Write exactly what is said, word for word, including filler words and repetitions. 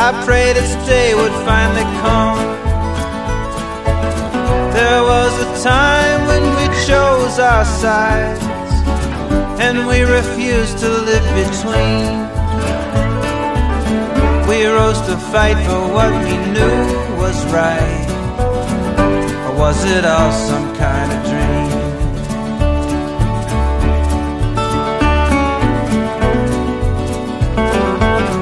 I prayed its day would finally come. There was a time when we chose our sides, and we refused to live between. We rose to fight for what we knew was right. Or was it all some kind of dream?